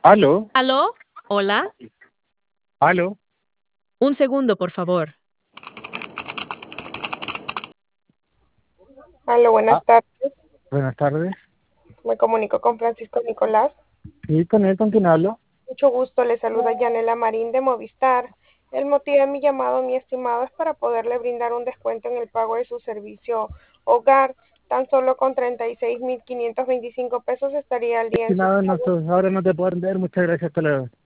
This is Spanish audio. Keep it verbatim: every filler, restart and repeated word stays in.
¿Aló? ¿Aló? Hola. ¿Aló? Un segundo, por favor. Aló, Ah, buenas tardes. buenas tardes. Me comunico con Francisco Nicolás. Sí, con él, ¿con quién hablo? Mucho gusto, le saluda Yanela Marín de Movistar. El motivo de mi llamado, mi estimado, es para poderle brindar un descuento en el pago de su servicio hogar. Tan solo con treinta y seis mil quinientos veinticinco pesos estaría al día en su Estimado, no, pago. so- ahora no te puedo atender, muchas gracias, hasta luego.